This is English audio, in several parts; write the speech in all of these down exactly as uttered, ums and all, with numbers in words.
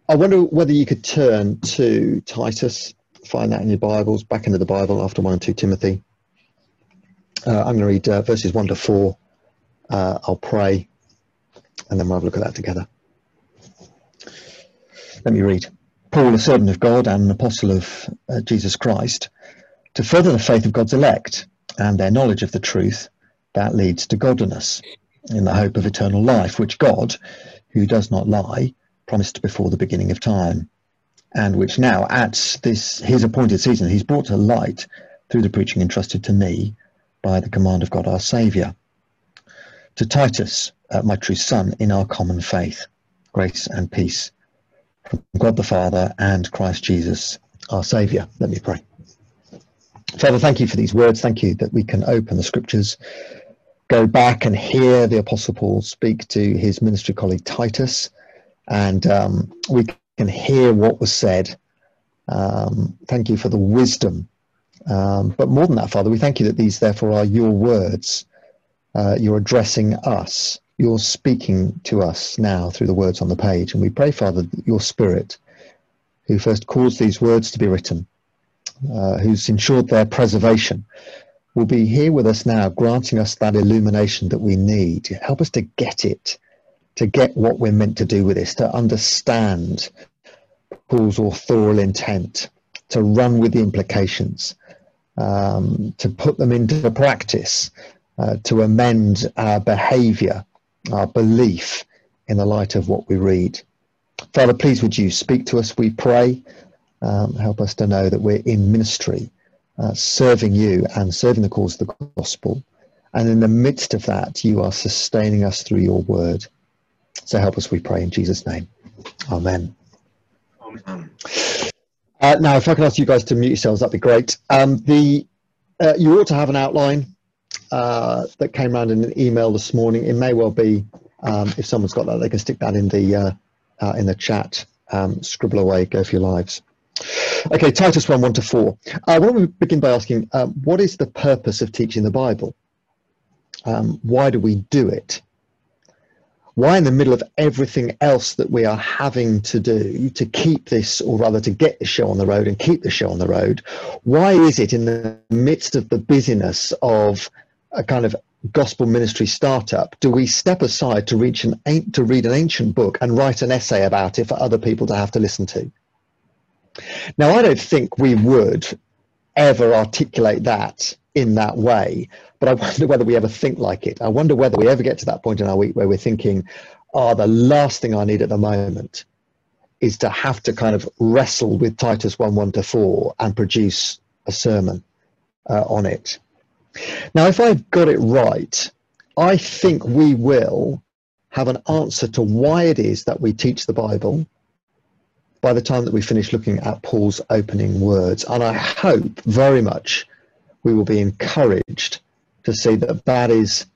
I wonder whether you could turn to Titus, find that in your Bibles, back into the Bible after one and two Timothy. Uh, I'm going to read uh, verses one to four. Uh, I'll pray, and then we'll have a look at that together. Let me read. Paul, a servant of God and an apostle of uh, Jesus Christ, to further the faith of God's elect and their knowledge of the truth that leads to godliness, in the hope of eternal life, which God, who does not lie, promised before the beginning of time, and which now at this his appointed season he's brought to light through the preaching entrusted to me by the command of God our Saviour. To Titus, uh, my true son, in our common faith, grace and peace from God the Father and Christ Jesus our Saviour. Let me pray. Father, thank you for these words. Thank you that we can open the scriptures, go back and hear the Apostle Paul speak to his ministry colleague Titus, and um, we can hear what was said. Um, thank you for the wisdom. Um, but more than that, Father, we thank you that these therefore are your words. Uh, you're addressing us. You're speaking to us now through the words on the page. And we pray, Father, that your Spirit, who first caused these words to be written, uh, who's ensured their preservation, will be here with us now, granting us that illumination that we need. Help us to get it, to get what we're meant to do with this, to understand Paul's authorial intent, to run with the implications, um, to put them into practice, uh, to amend our behaviour, our belief in the light of what we read. Father, please would you speak to us, we pray. Um, help us to know that we're in ministry, uh, serving you and serving the cause of the gospel. And in the midst of that, you are sustaining us through your word. So help us, we pray, in Jesus' name. Amen. Amen. Uh, now, if I could ask you guys to mute yourselves, that'd be great. Um, the uh, you ought to have an outline uh, that came around in an email this morning. It may well be, um, if someone's got that, they can stick that in the uh, uh, in the chat. Um, scribble away, go for your lives. Okay, Titus one, one to four. Uh, why don't we begin by asking, um, what is the purpose of teaching the Bible? Um, why do we do it? Why, in the middle of everything else that we are having to do to keep this, or rather to get the show on the road and keep the show on the road, why is it in the midst of the busyness of a kind of gospel ministry startup, do we step aside to reach an to read an ancient book and write an essay about it for other people to have to listen to? Now, I don't think we would ever articulate that in that way, but I wonder whether we ever think like it. I wonder whether we ever get to that point in our week where we're thinking, oh, the last thing I need at the moment is to have to kind of wrestle with Titus one, one to four and produce a sermon uh, on it. Now, if I've got it right, I think we will have an answer to why it is that we teach the Bible by the time that we finish looking at Paul's opening words. And I hope very much we will be encouraged to see that that is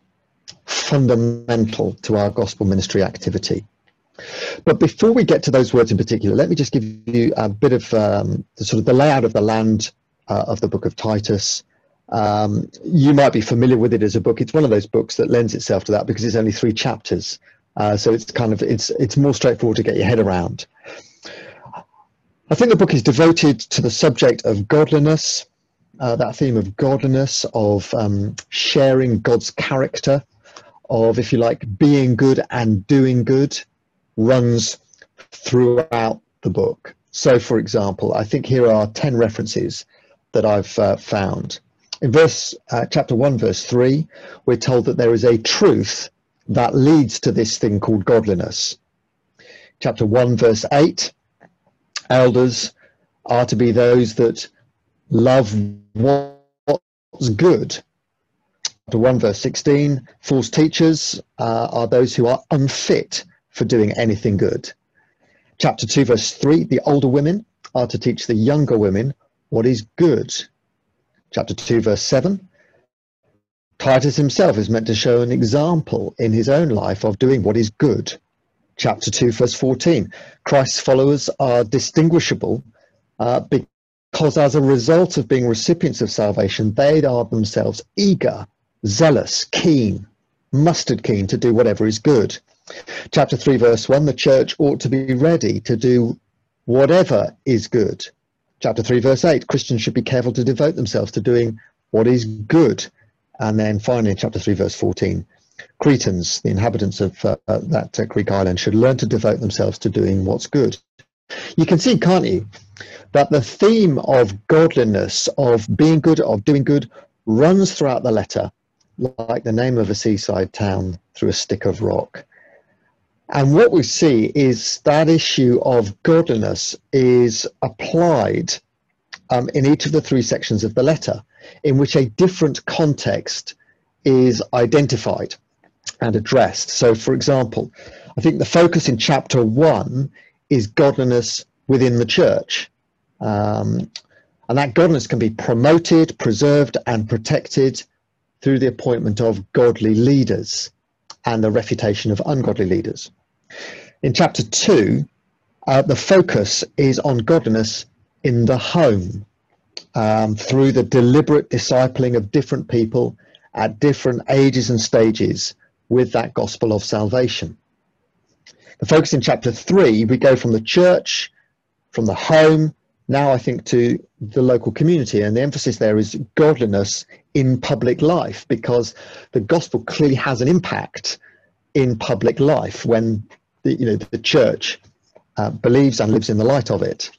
fundamental to our gospel ministry activity. But before we get to those words in particular, let me just give you a bit of um, the sort of the layout of the land uh, of the book of Titus. Um, you might be familiar with it as a book. It's one of those books that lends itself to that because it's only three chapters. Uh, so it's kind of, it's, it's more straightforward to get your head around. I think the book is devoted to the subject of godliness, uh, that theme of godliness, of um, sharing God's character, of, if you like, being good and doing good, runs throughout the book. So, for example, I think here are ten references that I've uh, found. In verse, uh, chapter one, verse three, we're told that there is a truth that leads to this thing called godliness. Chapter one, verse eight, elders are to be those that love what's good. Chapter one, verse sixteen, false teachers uh, are those who are unfit for doing anything good. Chapter two, verse three, the older women are to teach the younger women what is good. Chapter two, verse seven, Titus himself is meant to show an example in his own life of doing what is good. Chapter two, verse fourteen, Christ's followers are distinguishable uh, because as a result of being recipients of salvation, they are themselves eager, zealous, keen, mustard keen to do whatever is good. Chapter three, verse one, the church ought to be ready to do whatever is good. Chapter three, verse eight, Christians should be careful to devote themselves to doing what is good. And then finally, in chapter three, verse fourteen, Cretans, the inhabitants of uh, that uh, Greek island, should learn to devote themselves to doing what's good. You can see, can't you, that the theme of godliness, of being good, of doing good, runs throughout the letter like the name of a seaside town through a stick of rock. And what we see is that issue of godliness is applied um, in each of the three sections of the letter, in which a different context is identified and addressed. So, for example, I think the focus in chapter one is godliness within the church. Um, and that godliness can be promoted, preserved, and protected through the appointment of godly leaders and the refutation of ungodly leaders. In chapter two, uh, the focus is on godliness in the home, um, through the deliberate discipling of different people at different ages and stages with that gospel of salvation. The focus in chapter three, we go from the church, from the home, now I think to the local community, and the emphasis there is godliness in public life, because the gospel clearly has an impact in public life when the, you know, the church uh, believes and lives in the light of it.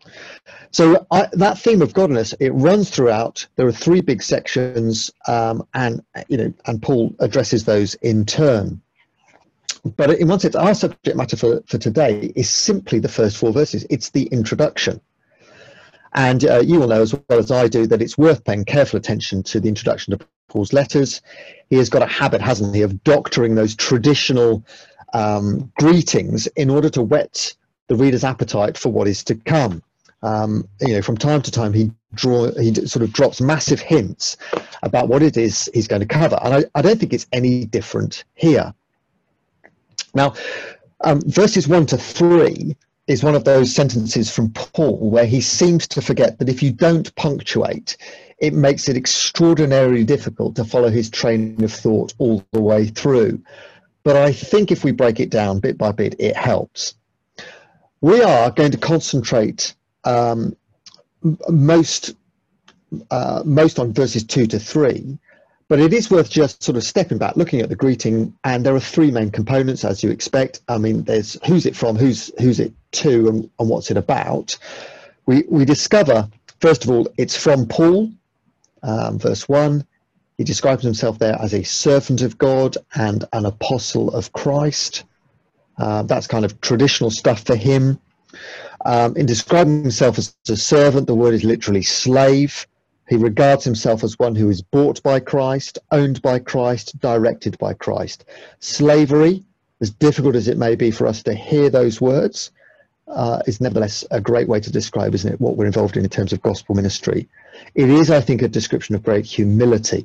So I, that theme of godliness, it runs throughout. There are three big sections, um, and you know, and Paul addresses those in turn. But in one sense, our subject matter for, for today is simply the first four verses. It's the introduction. And uh, you will know as well as I do that it's worth paying careful attention to the introduction to Paul's letters. He has got a habit, hasn't he, of doctoring those traditional um, greetings in order to whet the reader's appetite for what is to come. Um, you know, from time to time, he draw he sort of drops massive hints about what it is he's going to cover. And I, I don't think it's any different here. Now, um, verses one to three is one of those sentences from Paul where he seems to forget that if you don't punctuate, it makes it extraordinarily difficult to follow his train of thought all the way through. But I think if we break it down bit by bit, it helps. We are going to concentrate um, most, uh, most on verses two to three, but it is worth just sort of stepping back, looking at the greeting, and there are three main components, as you expect. I mean, there's who's it from, who's who's it to, and, and what's it about. We we discover, first of all, it's from Paul, um, verse one. He describes himself there as a servant of God and an apostle of Christ. Uh, that's kind of traditional stuff for him. Um, in describing himself as a servant, the word is literally slave. He regards himself as one who is bought by Christ, owned by Christ, directed by Christ. Slavery, as difficult as it may be for us to hear those words, uh, is nevertheless a great way to describe, isn't it, what we're involved in in terms of gospel ministry. It is, I think, a description of great humility.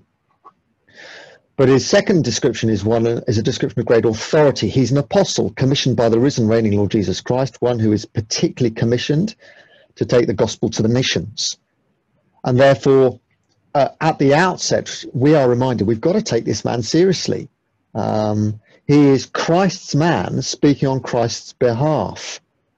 But his second description is one is a description of great authority. He's an apostle commissioned by the risen, reigning Lord Jesus Christ, one who is particularly commissioned to take the gospel to the nations. And therefore, uh, at the outset, we are reminded we've got to take this man seriously. Um, he is Christ's man speaking on Christ's behalf.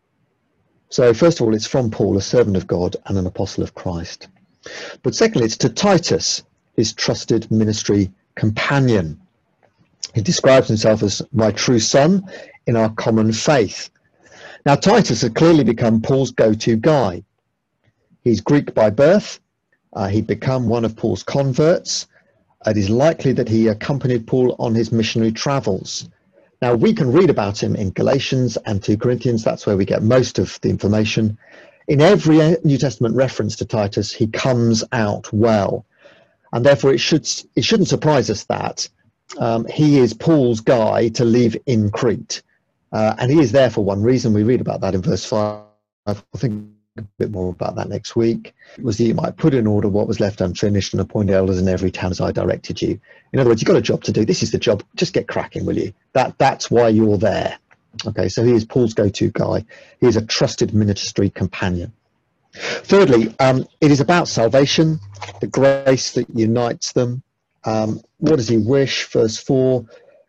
So first of all, it's from Paul, a servant of God and an apostle of Christ. But secondly, it's to Titus, his trusted ministry companion. He describes himself as my true son in our common faith. Now, Titus had clearly become Paul's go-to guy. He's Greek by birth. Uh, he'd become one of Paul's converts. It is likely that he accompanied Paul on his missionary travels. Now, we can read about him in Galatians and Second Corinthians. That's where we get most of the information. In every New Testament reference to Titus, he comes out well. And therefore, it, should, it shouldn't surprise us that um, he is Paul's guy to leave in Crete. Uh, and he is there for one reason. We read about that in verse five. I think a bit more about that next week. It was that you might put in order what was left unfinished and appoint elders in every town as I directed you. In other words, you've got a job to do. This is the job. Just get cracking, will you? That That's why you're there. Okay, so he is Paul's go-to guy. He is a trusted ministry companion. Thirdly, um, it is about salvation, the grace that unites them. Um, what does he wish? Verse four,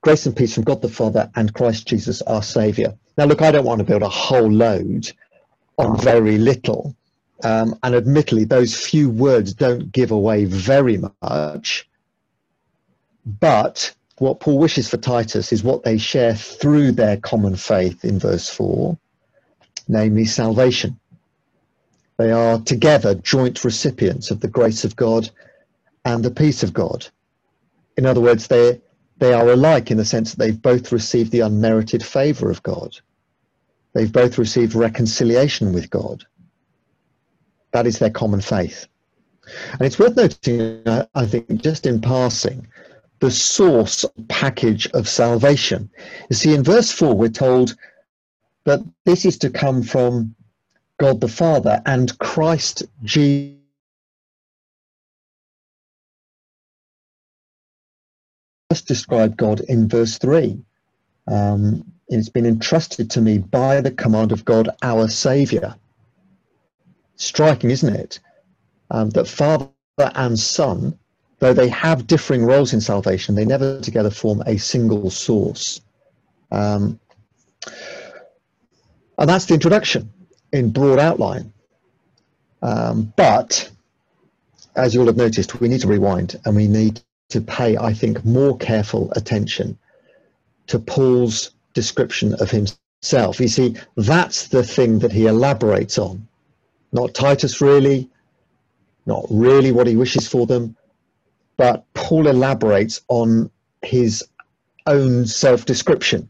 Grace and peace from God the Father and Christ Jesus our Saviour. Now, look, I don't want to build a whole load on very little. Um, and admittedly, those few words don't give away very much. But what Paul wishes for Titus is what they share through their common faith in verse four, namely salvation. They are together joint recipients of the grace of God and the peace of God. In other words, they they are alike in the sense that they've both received the unmerited favour of God. They've both received reconciliation with God. That is their common faith. And it's worth noting, uh, I think, just in passing, the source package of salvation. You see, in verse four, we're told that this is to come from God the Father and Christ Jesus. Just describe God in verse three. Um, it's been entrusted to me by the command of God, our Saviour. Striking, isn't it? Um, that Father and Son, though they have differing roles in salvation, they never together form a single source. Um, and that's the introduction in broad outline. Um, but, as you'll have noticed, we need to rewind and we need to pay, I think, more careful attention to Paul's description of himself. You see, that's the thing that he elaborates on. Not Titus really, not really what he wishes for them, but Paul elaborates on his own self-description.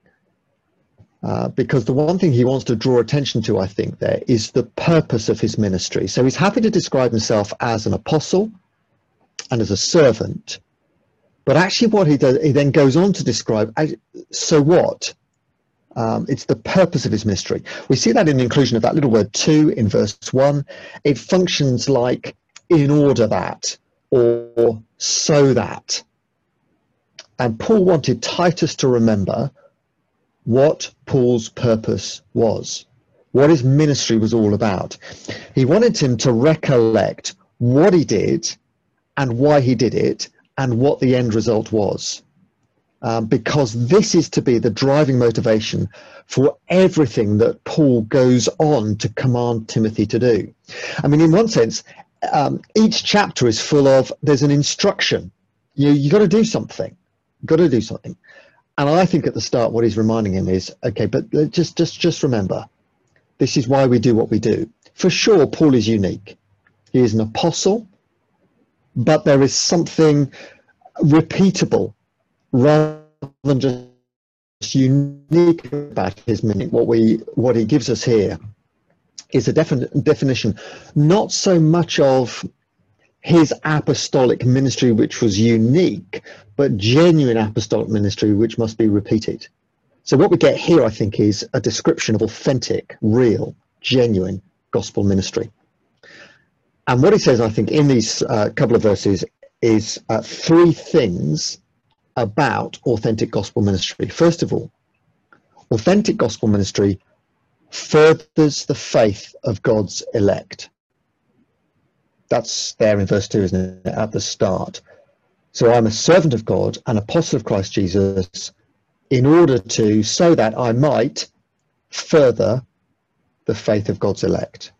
Uh, because the one thing he wants to draw attention to, I think, there is the purpose of his ministry. So he's happy to describe himself as an apostle and as a servant, but actually what he does, he then goes on to describe, so what? Um, it's the purpose of his ministry. We see that in the inclusion of that little word to in verse one. It functions like in order that, or so that. And Paul wanted Titus to remember what Paul's purpose was, what his ministry was all about. He wanted him to recollect what he did and why he did it and what the end result was. Um, because this is to be the driving motivation for everything that Paul goes on to command Timothy to do. I mean, in one sense, um, each chapter is full of, there's an instruction. You, you got to do something, got to do something. And I think at the start, what he's reminding him is, okay, but just, just, just remember, this is why we do what we do. For sure, Paul is unique. He is an apostle, but there is something repeatable rather than just unique about his ministry. What we what he gives us here is a defin definition, not so much of his apostolic ministry, which was unique, but genuine apostolic ministry, which must be repeated. So what we get here, I think, is a description of authentic, real, genuine gospel ministry. And what he says, I think, in these uh, couple of verses is uh, three things about authentic gospel ministry. First of all, authentic gospel ministry furthers the faith of God's elect. That's there in verse two, isn't it, at the start. So I'm a servant of God, an apostle of Christ Jesus, in order to, so that I might further the faith of God's elect.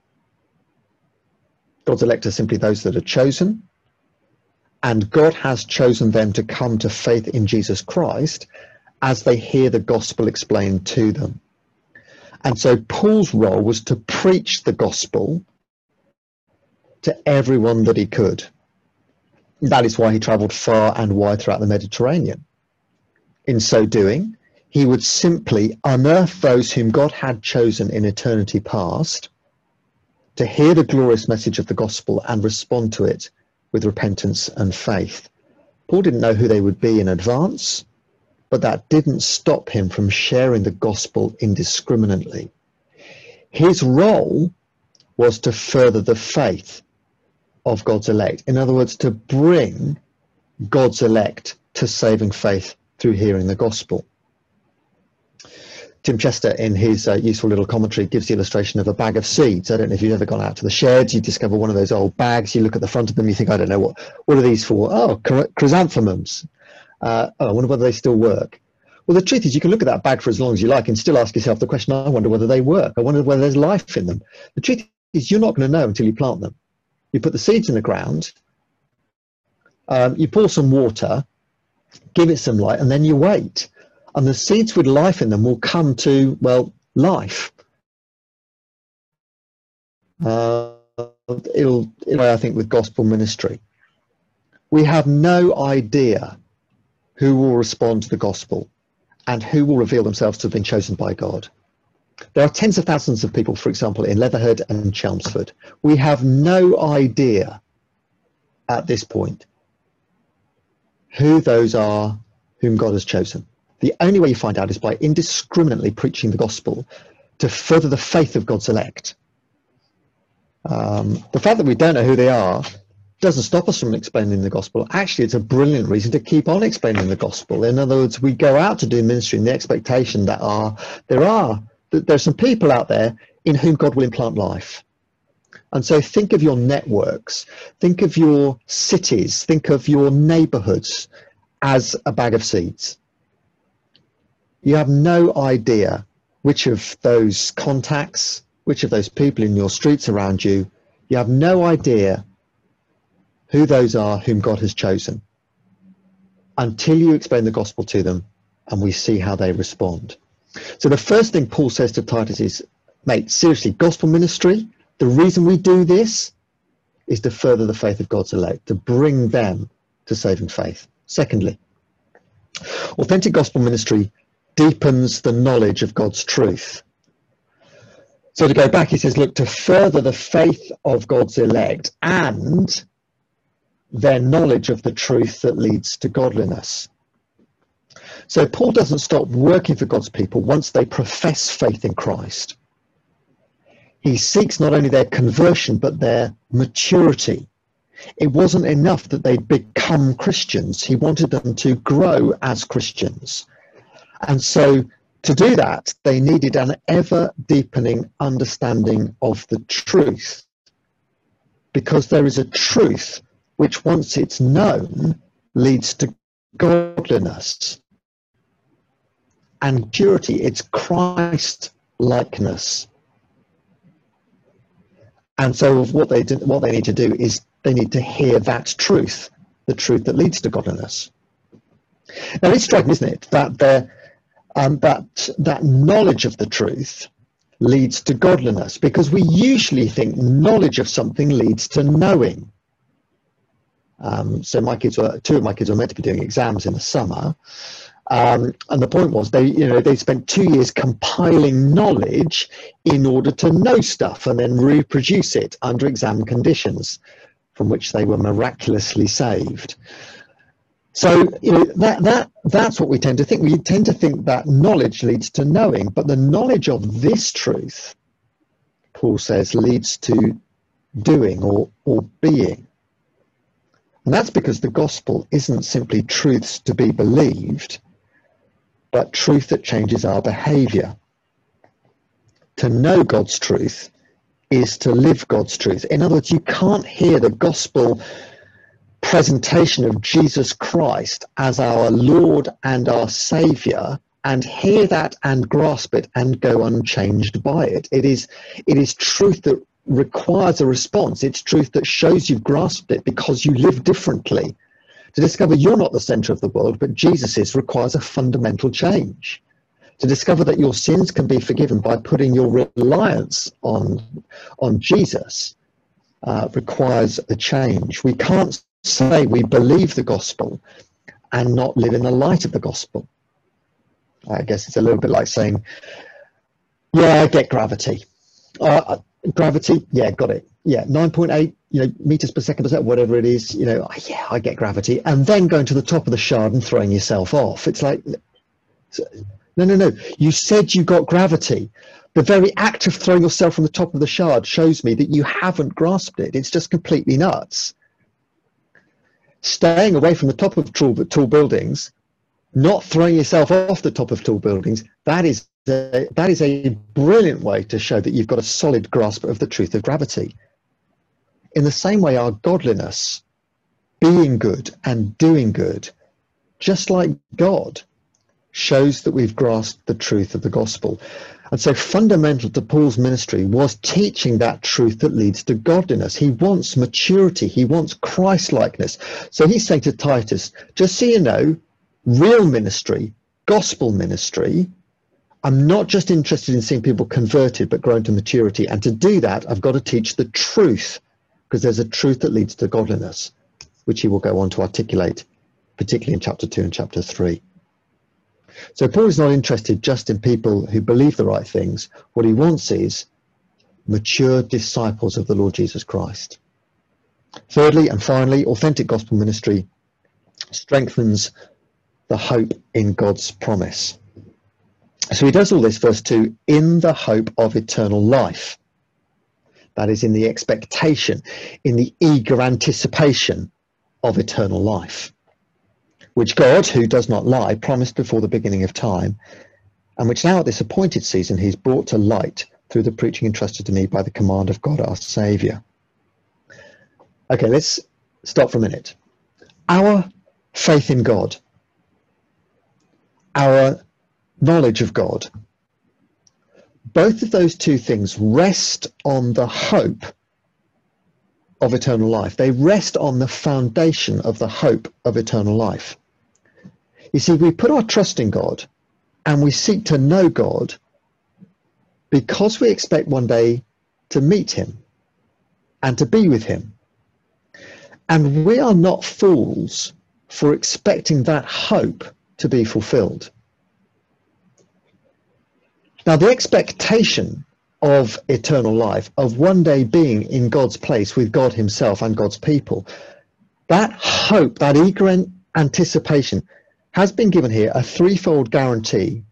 God's elect are simply those that are chosen, and God has chosen them to come to faith in Jesus Christ as they hear the gospel explained to them. And so Paul's role was to preach the gospel to everyone that he could. That is why he travelled far and wide throughout the Mediterranean. In so doing, he would simply unearth those whom God had chosen in eternity past to hear the glorious message of the gospel and respond to it with repentance and faith. Paul didn't know who they would be in advance, but that didn't stop him from sharing the gospel indiscriminately. His role was to further the faith of God's elect. In other words, to bring God's elect to saving faith through hearing the gospel. Tim Chester, in his uh, useful little commentary, gives the illustration of a bag of seeds. I don't know if you've ever gone out to the sheds, you discover one of those old bags, you look at the front of them, you think, I don't know, what, what are these for? Oh, chrysanthemums. Uh, oh, I wonder whether they still work. Well, the truth is you can look at that bag for as long as you like and still ask yourself the question, I wonder whether they work. I wonder whether there's life in them. The truth is you're not going to know until you plant them. You put the seeds in the ground, um, you pour some water, give it some light, and then you wait. And the seeds with life in them will come to, well, life. Uh, it'll, it'll, I think, with gospel ministry. We have no idea who will respond to the gospel and who will reveal themselves to have been chosen by God. There are tens of thousands of people, for example, in Leatherhead and Chelmsford. We have no idea at this point who those are whom God has chosen. The only way you find out is by indiscriminately preaching the gospel to further the faith of God's elect. Um, the fact that we don't know who they are doesn't stop us from explaining the gospel. Actually, it's a brilliant reason to keep on explaining the gospel. In other words, we go out to do ministry in the expectation that are, there are that there's some people out there in whom God will implant life. And so think of your networks, think of your cities, think of your neighborhoods as a bag of seeds. You have no idea which of those contacts, which of those people in your streets around you, you have no idea who those are whom God has chosen until you explain the gospel to them and we see how they respond. So the first thing Paul says to Titus is, mate, seriously, gospel ministry, the reason we do this is to further the faith of God's elect, to bring them to saving faith. Secondly, authentic gospel ministry deepens the knowledge of God's truth. So to go back, he says, look, to further the faith of God's elect and their knowledge of the truth that leads to godliness. So Paul doesn't stop working for God's people once they profess faith in Christ. He seeks not only their conversion, but their maturity. It wasn't enough that they'd become Christians. He wanted them to grow as Christians. And so to do that, they needed an ever-deepening understanding of the truth, because there is a truth which, once it's known, leads to godliness. And purity, it's Christ-likeness. And so what they, do, what they need to do is they need to hear that truth, the truth that leads to godliness. Now, it's striking, isn't it, that they're Um, that that knowledge of the truth leads to godliness, because we usually think knowledge of something leads to knowing. Um, so my kids were, two of my kids were meant to be doing exams in the summer, um, and the point was they, you know, they spent two years compiling knowledge in order to know stuff and then reproduce it under exam conditions, from which they were miraculously saved. So you know, that that that's what we tend to think. We tend to think that knowledge leads to knowing, but the knowledge of this truth, Paul says, leads to doing or or being. And that's because the gospel isn't simply truths to be believed, but truth that changes our behavior. To know God's truth is to live God's truth. In other words, you can't hear the gospel presentation of Jesus Christ as our Lord and our Saviour and hear that and grasp it and go unchanged by it. It is, it is truth that requires a response. It's truth that shows you've grasped it because you live differently. To discover you're not the centre of the world, but Jesus is, requires a fundamental change. To discover that your sins can be forgiven by putting your reliance on, on Jesus uh, requires a change. We can't say we believe the gospel and not live in the light of the gospel. I guess it's a little bit like saying, yeah, I get gravity. Uh, gravity, yeah, got it. Yeah, nine point eight you know, meters per second, whatever it is, you know, yeah, I get gravity. And then going to the top of the shard and throwing yourself off. It's like, no, no, no. You said you got gravity. The very act of throwing yourself from the top of the shard shows me that you haven't grasped it. It's just completely nuts. Staying away from the top of tall, tall buildings, not throwing yourself off the top of tall buildings, that is a, that is a brilliant way to show that you've got a solid grasp of the truth of gravity. In the same way, our godliness, being good and doing good, just like God, shows that we've grasped the truth of the gospel. And so fundamental to Paul's ministry was teaching that truth that leads to godliness. He wants maturity. He wants Christ-likeness. So he's saying to Titus, just so you know, real ministry, gospel ministry, I'm not just interested in seeing people converted, but grown to maturity. And to do that, I've got to teach the truth, because there's a truth that leads to godliness, which he will go on to articulate, particularly in chapter two and chapter three. So Paul is not interested just in people who believe the right things. What he wants is mature disciples of the Lord Jesus Christ. Thirdly and finally, authentic gospel ministry strengthens the hope in God's promise. So he does all this, verse two, in the hope of eternal life. That is, in the expectation, in the eager anticipation of eternal life, which God, who does not lie, promised before the beginning of time, and which now at this appointed season he's brought to light through the preaching entrusted to me by the command of God our Saviour. Okay, let's stop for a minute. Our faith in God, our knowledge of God, both of those two things rest on the hope of eternal life. They rest on the foundation of the hope of eternal life. You see, we put our trust in God and we seek to know God because we expect one day to meet him and to be with him. And we are not fools for expecting that hope to be fulfilled. Now, the expectation of eternal life, of one day being in God's place with God himself and God's people, that hope, that eager anticipation has been given here a threefold guarantee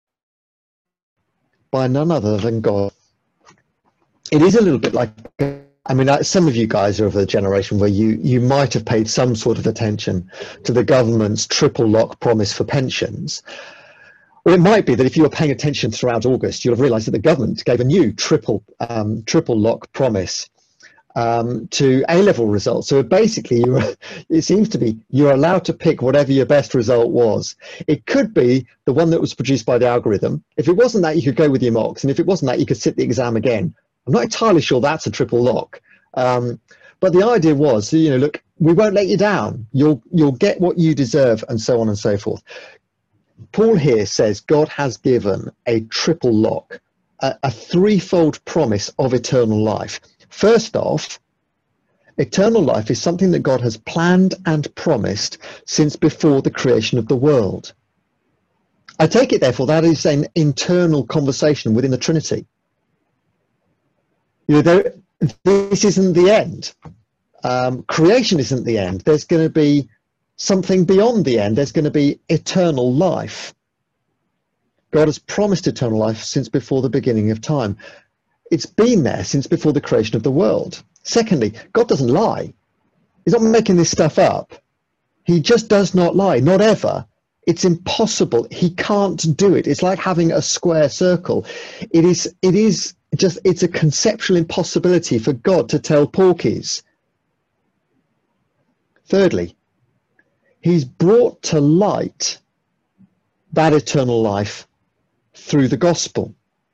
by none other than God. It is a little bit like, I mean, some of you guys are of the generation where you, you might have paid some sort of attention to the government's triple lock promise for pensions. Or it might be that if you were paying attention throughout August, you'll have realised that the government gave a new triple um, triple lock promise um, to A-level results. So basically, you were, it seems to be you're allowed to pick whatever your best result was. It could be the one that was produced by the algorithm. If it wasn't that, you could go with your mocks. And if it wasn't that, you could sit the exam again. I'm not entirely sure that's a triple lock. Um, but the idea was, you know, look, we won't let you down. You'll, you'll get what you deserve, and so on and so forth. Paul here says God has given a triple lock, a, a threefold promise of eternal life. First off, eternal life is something that God has planned and promised since before the creation of the world. I take it, therefore, that is an internal conversation within the Trinity. You know, there, this isn't the end. Um, creation isn't the end. There's going to be something beyond the end. There's going to be eternal life. God has promised eternal life since before the beginning of time. It's been there since before the creation of the world. Secondly, God doesn't lie. He's not making this stuff up. He just does not lie, not ever. It's impossible. He can't do it. It's like having a square circle. It is, it is just, it's a conceptual impossibility for God to tell porkies. Thirdly, he's brought to light that eternal life through the gospel.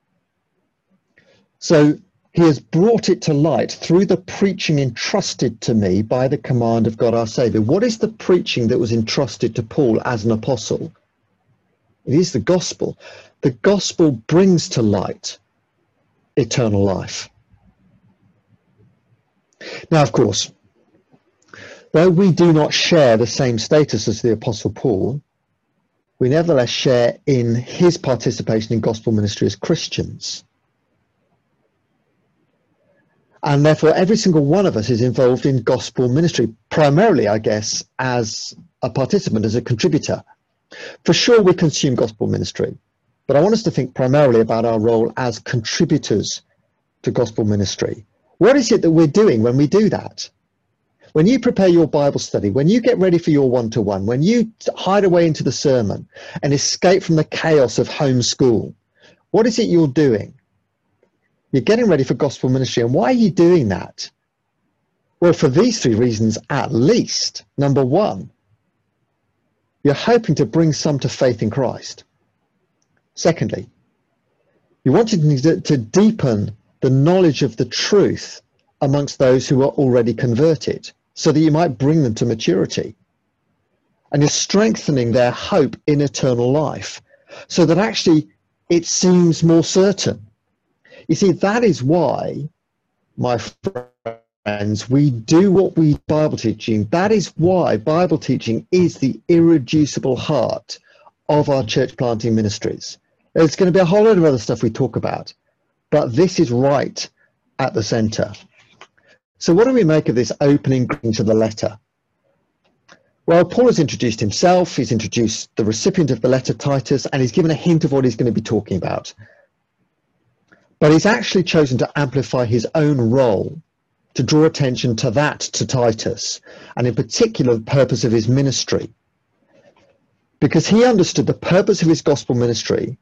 So he has brought it to light through the preaching entrusted to me by the command of God our Saviour. What is the preaching that was entrusted to Paul as an apostle? It is the gospel. The gospel brings to light eternal life. Now, of course, though we do not share the same status as the Apostle Paul, we nevertheless share in his participation in gospel ministry as Christians. And therefore, every single one of us is involved in gospel ministry, primarily, I guess, as a participant, as a contributor. For sure, we consume gospel ministry, but I want us to think primarily about our role as contributors to gospel ministry. What is it that we're doing when we do that? When you prepare your Bible study, when you get ready for your one-to-one, when you hide away into the sermon and escape from the chaos of homeschool, what is it you're doing? You're getting ready for gospel ministry. And why are you doing that? Well, for these three reasons at least. Number one, you're hoping to bring some to faith in Christ. Secondly, you wanted to, to deepen the knowledge of the truth amongst those who are already converted, so that you might bring them to maturity. And you're strengthening their hope in eternal life, so that actually it seems more certain. You see, that is why, my friends, we do what we Bible teaching. That is why Bible teaching is the irreducible heart of our church planting ministries. There's going to be a whole lot of other stuff we talk about, but this is right at the center. So what do we make of this opening to the letter? Well, Paul has introduced himself, he's introduced the recipient of the letter, Titus, and he's given a hint of what he's going to be talking about. But he's actually chosen to amplify his own role, to draw attention to that to Titus, and in particular the purpose of his ministry. Because he understood the purpose of his gospel ministry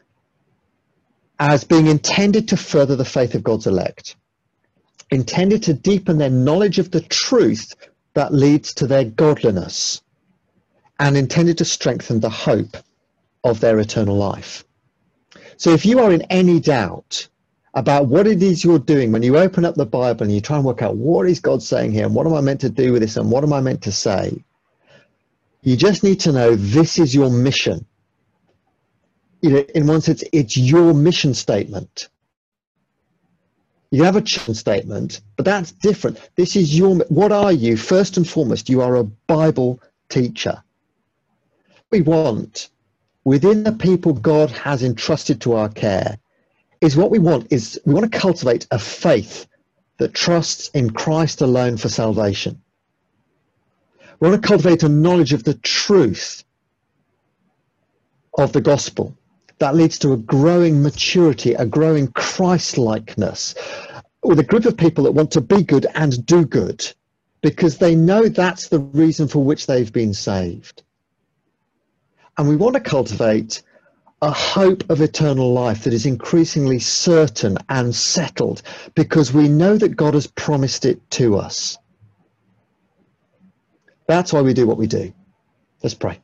as being intended to further the faith of God's elect, intended to deepen their knowledge of the truth that leads to their godliness, and intended to strengthen the hope of their eternal life. So if you are in any doubt about what it is you're doing when you open up the Bible and you try and work out what is God saying here and what am I meant to do with this and what am I meant to say, you just need to know this is your mission. You know, in one sense, it's your mission statement. You have a mission statement, but that's different. This is your, what are you? First and foremost, you are a Bible teacher. What we want within the people God has entrusted to our care is what we want is we want to cultivate a faith that trusts in Christ alone for salvation. We want to cultivate a knowledge of the truth of the gospel that leads to a growing maturity, a growing Christ-likeness, with a group of people that want to be good and do good because they know that's the reason for which they've been saved. And we want to cultivate a hope of eternal life that is increasingly certain and settled because we know that God has promised it to us. That's why we do what we do. Let's pray.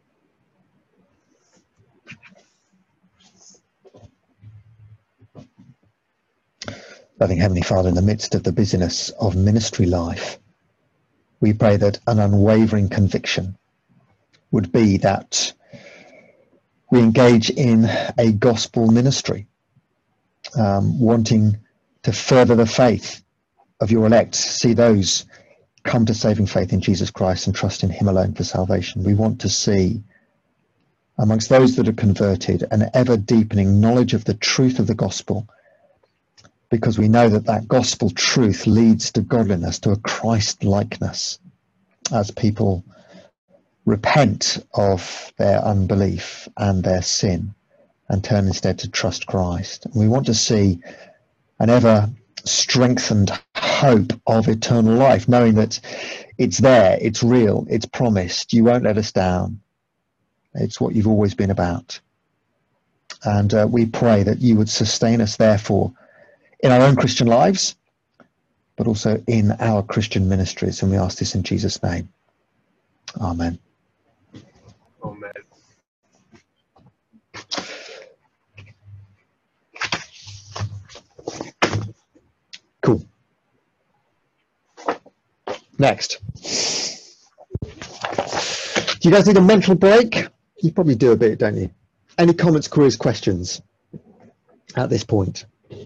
Loving Heavenly Father, in the midst of the busyness of ministry life, we pray that an unwavering conviction would be that we engage in a gospel ministry, um, wanting to further the faith of your elect, see those come to saving faith in Jesus Christ and trust in him alone for salvation. We want to see amongst those that are converted an ever deepening knowledge of the truth of the gospel, because we know that that gospel truth leads to godliness, to a Christ-likeness, as people repent of their unbelief and their sin and turn instead to trust Christ. And we want to see an ever strengthened hope of eternal life, knowing that it's there, it's real, it's promised, you won't let us down. It's what you've always been about. And uh, we pray that you would sustain us, therefore, in our own Christian lives, but also in our Christian ministries. And we ask this in Jesus' name. Amen. Amen. Cool. Next. Do you guys need a mental break? You probably do a bit, don't you? Any comments, queries, questions at this point?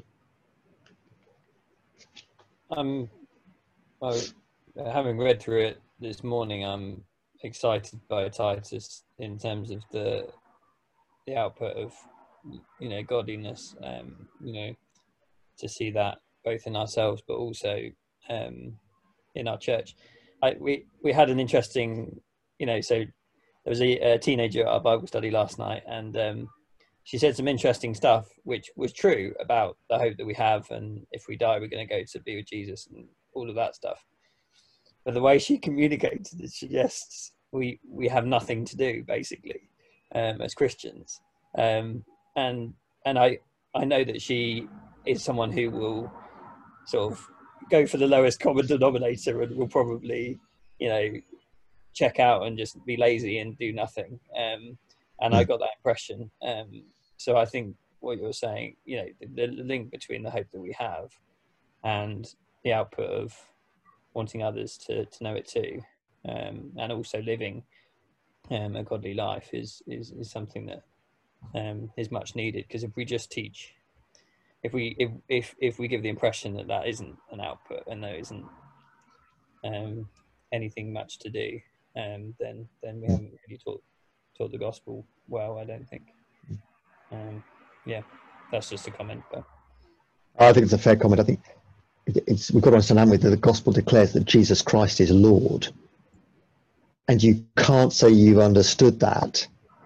Um, well, having read through it this morning, I'm excited by Titus in terms of the the output of, you know, godliness. Um, you know, to see that both in ourselves, but also um, in our church. I, we we had an interesting, you know, so there was a, a teenager at our Bible study last night, and um, she said some interesting stuff, which was true about the hope that we have, and if we die, we're going to go to be with Jesus and all of that stuff. But the way she communicated it suggests we, we have nothing to do, basically, um, as Christians. Um, and and I, I know that she is someone who will sort of go for the lowest common denominator and will probably, you know, check out and just be lazy and do nothing. Um, and I got that impression. Um, so I think what you're saying, you know, the, the link between the hope that we have and the output of wanting others to, to know it too, um, and also living um, a godly life is, is, is something that um, is much needed. Because if we just teach, if we if, if if we give the impression that that isn't an output and there isn't um, anything much to do, um, then then we haven't really taught taught the gospel well, I don't think. Um, yeah, that's just a comment. But I think it's a fair comment. I think it's, we've got to understand that the gospel declares that Jesus Christ is Lord, and you can't say you've understood that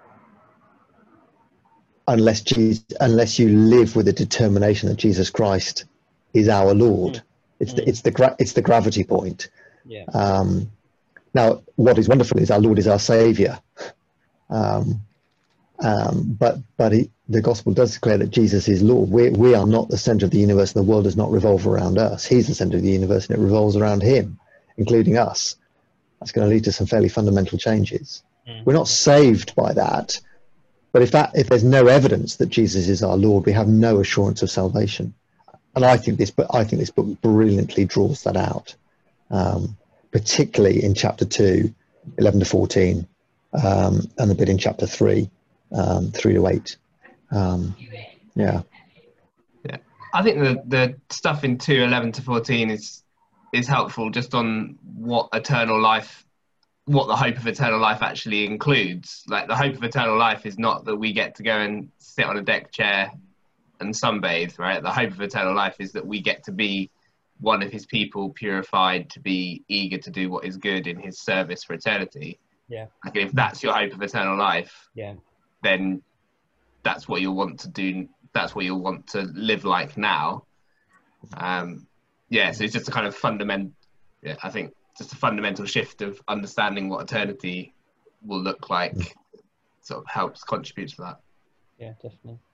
unless Jesus, unless you live with the determination that Jesus Christ is our Lord. Mm. It's the mm. it's the gra- it's the gravity point. Yeah. Um, now, what is wonderful is our Lord is our Saviour, um, um, but but he, the gospel does declare that Jesus is Lord. We we are not the centre of the universe, and the world does not revolve around us. He's the centre of the universe, and it revolves around Him, including us. That's going to lead to some fairly fundamental changes. Mm. We're not saved by that, but if that if there's no evidence that Jesus is our Lord, we have no assurance of salvation. And I think this, but I think this book brilliantly draws that out, um, particularly in chapter two, eleven to fourteen, um, and the bit in chapter three, um, three to eight. Um, yeah, yeah. I think the the stuff in two, eleven to fourteen is is helpful, just on what eternal life, what the hope of eternal life actually includes. Like, the hope of eternal life is not that we get to go and sit on a deck chair and sunbathe, right? The hope of eternal life is that we get to be one of His people, purified, to be eager to do what is good in His service for eternity. Yeah. Like, if that's your hope of eternal life, yeah, then that's what you'll want to do. That's what you'll want to live like now. Um, yeah, so it's just a kind of fundamental, yeah, I think, just a fundamental shift of understanding what eternity will look like. Sort of helps contribute to that. Yeah, definitely.